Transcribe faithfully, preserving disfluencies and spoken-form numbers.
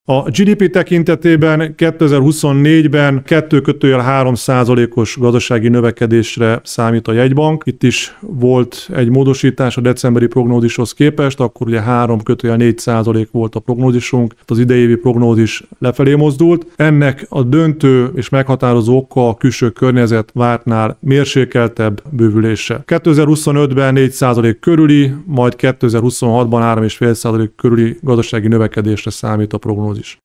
A gé dé pé tekintetében kétezer-huszonnégyben kettő kötőjel három százalékos gazdasági növekedésre számít a jegybank. Itt is volt egy módosítás a decemberi prognózishoz képest, akkor ugye három kötőjel négy százalék volt a prognózisunk, az idei prognózis lefelé mozdult. Ennek a döntő és meghatározó oka a külső környezet vártnál mérsékeltebb bővülése. kétezer-huszonötben négy százalék körüli, majd kétezer-huszonhatban három egész öt százalék körüli gazdasági növekedésre számít a prognózis.